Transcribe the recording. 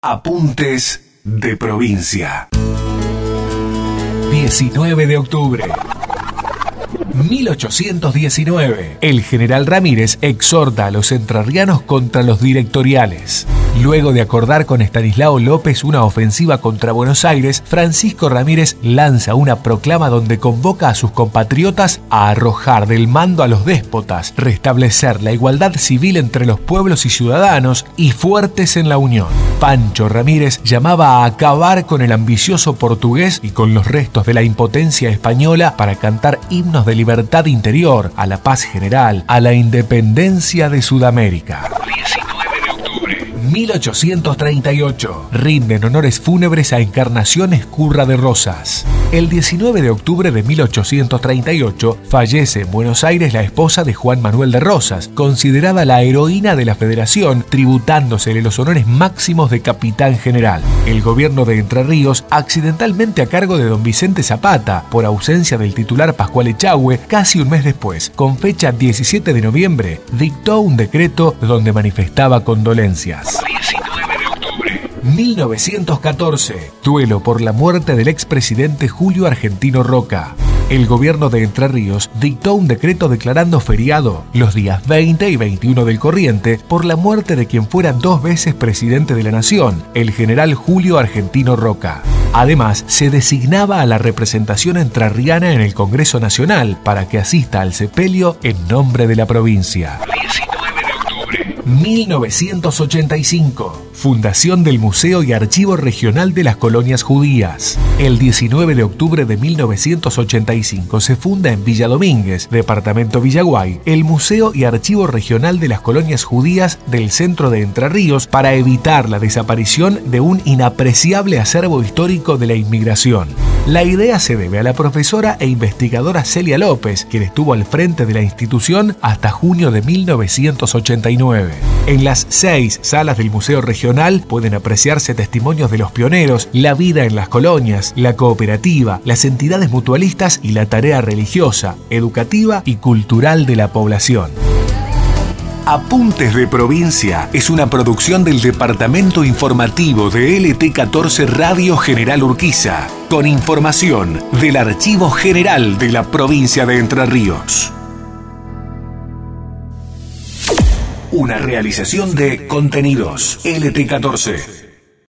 Apuntes de provincia. 19 de octubre. 1819. El general Ramírez exhorta a los entrerrianos contra los directoriales. Luego de acordar con Estanislao López una ofensiva contra Buenos Aires, Francisco Ramírez lanza una proclama donde convoca a sus compatriotas a arrojar del mando a los déspotas, restablecer la igualdad civil entre los pueblos y ciudadanos y fuertes en la unión. Pancho Ramírez llamaba a acabar con el ambicioso portugués y con los restos de la impotencia española para cantar himnos de libertad interior, a la paz general, a la independencia de Sudamérica. 1838. Rinden honores fúnebres a Encarnación Ezcurra de Rosas. El 19 de octubre de 1838 fallece en Buenos Aires la esposa de Juan Manuel de Rosas, considerada la heroína de la Federación, tributándosele los honores máximos de capitán general. El gobierno de Entre Ríos, accidentalmente a cargo de don Vicente Zapata, por ausencia del titular Pascual Echagüe, casi un mes después, con fecha 17 de noviembre, dictó un decreto donde manifestaba condolencias. 1914. Duelo por la muerte del expresidente Julio Argentino Roca. El gobierno de Entre Ríos dictó un decreto declarando feriado los días 20 y 21 del corriente por la muerte de quien fuera 2 veces presidente de la nación, el general Julio Argentino Roca. Además, se designaba a la representación entrerriana en el Congreso Nacional para que asista al sepelio en nombre de la provincia. 1985. Fundación del Museo y Archivo Regional de las Colonias Judías. El 19 de octubre de 1985 se funda en Villa Domínguez, departamento Villaguay, el Museo y Archivo Regional de las Colonias Judías del centro de Entre Ríos para evitar la desaparición de un inapreciable acervo histórico de la inmigración. La idea se debe a la profesora e investigadora Celia López, quien estuvo al frente de la institución hasta junio de 1989. En las 6 salas del Museo Regional pueden apreciarse testimonios de los pioneros, la vida en las colonias, la cooperativa, las entidades mutualistas y la tarea religiosa, educativa y cultural de la población. Apuntes de Provincia es una producción del Departamento Informativo de LT14 Radio General Urquiza, con información del Archivo General de la Provincia de Entre Ríos. Una realización de Contenidos LT14.